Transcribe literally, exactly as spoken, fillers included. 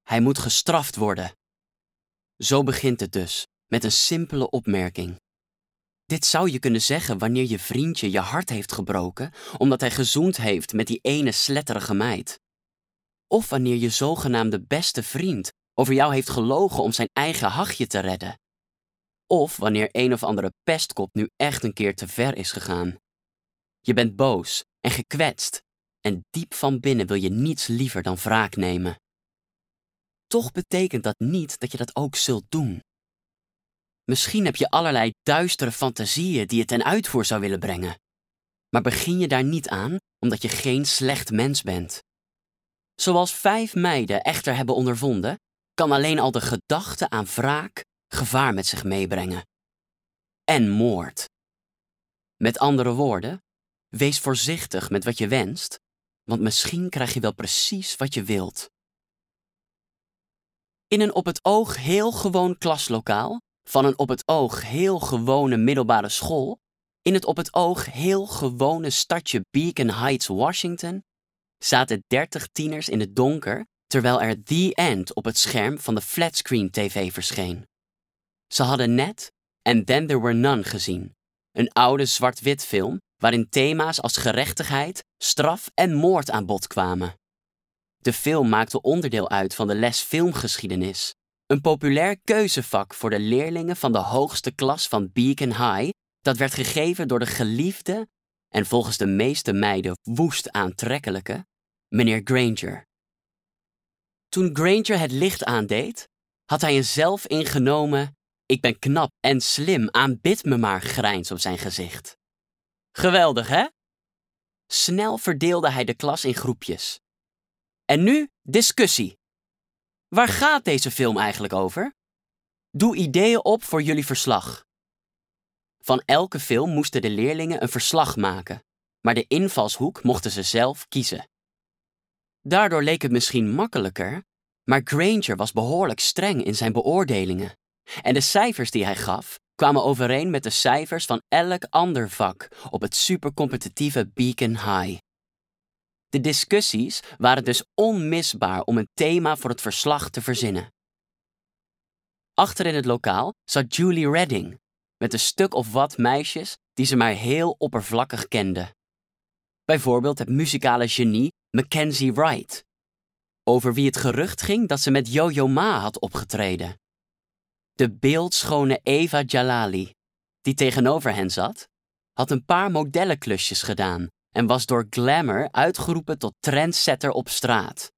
Hij moet gestraft worden. Zo begint het dus, met een simpele opmerking. Dit zou je kunnen zeggen wanneer je vriendje je hart heeft gebroken omdat hij gezoend heeft met die ene sletterige meid. Of wanneer je zogenaamde beste vriend over jou heeft gelogen om zijn eigen hachje te redden. Of wanneer een of andere pestkop nu echt een keer te ver is gegaan. Je bent boos en gekwetst en diep van binnen wil je niets liever dan wraak nemen. Toch betekent dat niet dat je dat ook zult doen. Misschien heb je allerlei duistere fantasieën die je ten uitvoer zou willen brengen. Maar begin je daar niet aan omdat je geen slecht mens bent. Zoals vijf meiden echter hebben ondervonden, kan alleen al de gedachte aan wraak gevaar met zich meebrengen. En moord. Met andere woorden, wees voorzichtig met wat je wenst, want misschien krijg je wel precies wat je wilt. In een op het oog heel gewoon klaslokaal, van een op het oog heel gewone middelbare school, in het op het oog heel gewone stadje Beacon Heights, Washington, zaten dertig tieners in het donker, terwijl er The End op het scherm van de flatscreen tv verscheen. Ze hadden net And Then There Were None gezien, een oude zwart-wit film waarin thema's als gerechtigheid, straf en moord aan bod kwamen. De film maakte onderdeel uit van de les filmgeschiedenis, een populair keuzevak voor de leerlingen van de hoogste klas van Beacon High, dat werd gegeven door de geliefde en volgens de meeste meiden woest aantrekkelijke meneer Granger. Toen Granger het licht aandeed, had hij een zelfingenomen "ik ben knap en slim, aanbid me maar" grijns op zijn gezicht. Geweldig, hè? Snel verdeelde hij de klas in groepjes. En nu discussie. Waar gaat deze film eigenlijk over? Doe ideeën op voor jullie verslag. Van elke film moesten de leerlingen een verslag maken, maar de invalshoek mochten ze zelf kiezen. Daardoor leek het misschien makkelijker, maar Granger was behoorlijk streng in zijn beoordelingen. En de cijfers die hij gaf, kwamen overeen met de cijfers van elk ander vak op het supercompetitieve Beacon High. De discussies waren dus onmisbaar om een thema voor het verslag te verzinnen. Achter in het lokaal zat Julie Redding, met een stuk of wat meisjes die ze maar heel oppervlakkig kende. Bijvoorbeeld het muzikale genie Mackenzie Wright, over wie het gerucht ging dat ze met Yo-Yo Ma had opgetreden. De beeldschone Eva Jalali, die tegenover hen zat, had een paar modellenklusjes gedaan en was door Glamour uitgeroepen tot trendsetter op straat.